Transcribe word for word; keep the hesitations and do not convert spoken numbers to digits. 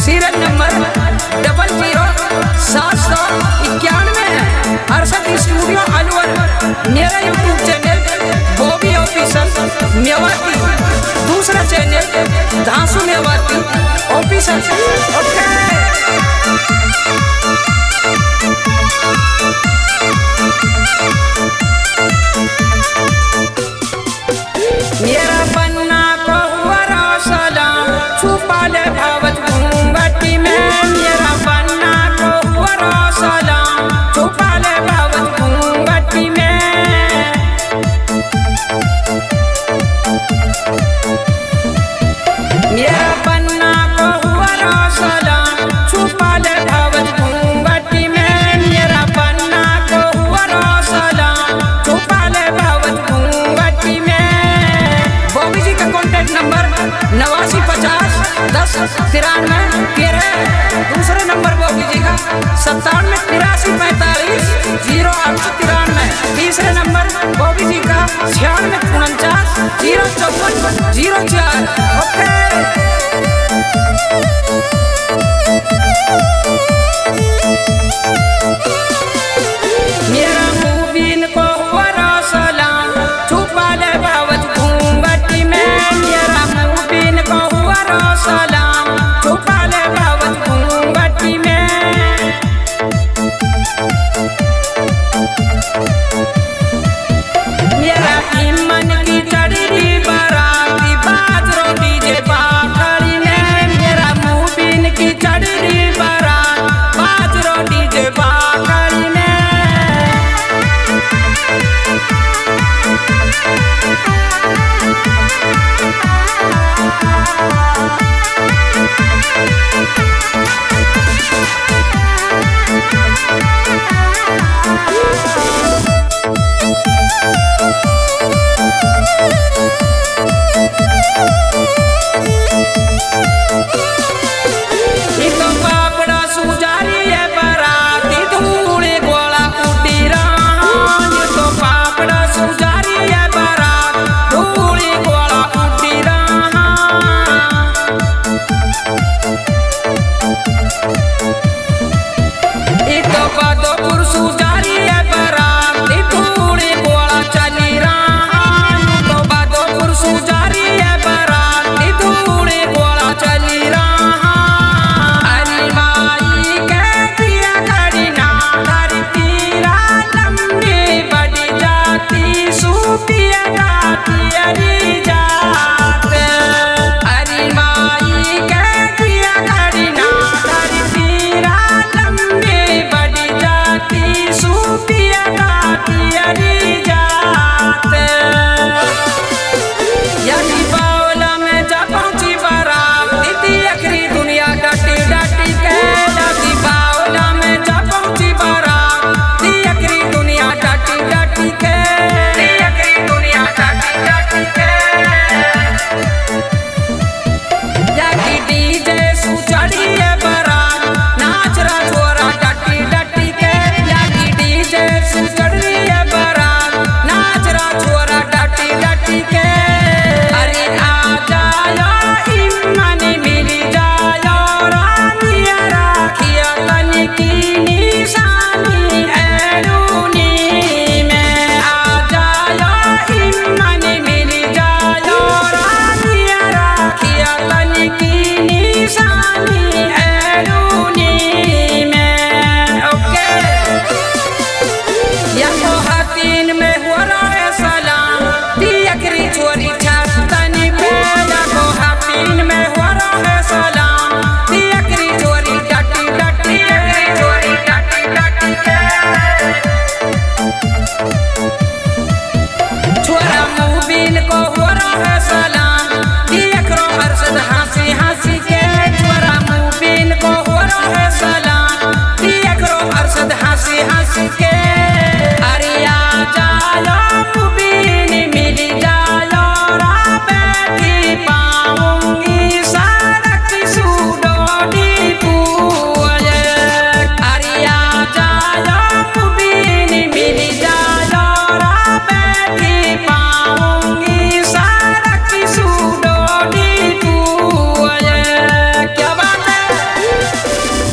Serial number double zero सात सौ इक्यानवे है। अरशद स्टूडियो अलवर। मेरा YouTube channel Bobby official Mewati. दूसरा channel Dhansu Mewati official. Okay मेरा पन्ना को हुआ सलाम छुपा ले भावत घूंघटी में। मेरा पन्ना को हुआ सलाम छुपा ले भावत घूंघटी में। मेरा पन्ना को हुआ सलाम छुपा ले भावत घूंघटी में। मेरा पन्ना को हुआ सलाम छुपा ले भावत घूंघटी में। बॉबी जी का कॉन्टैक्ट नंबर नवासी पचास दस तिरानवे तेरह। दूसरा नंबर बॉबी जी का सत्तानवे तिरासी पैंतालीस जीरो आठ सौ तिरानवे। तीसरे नंबर बॉबी जी का छियानवे उनचास जीरो चौवन जीरो चार। ओके।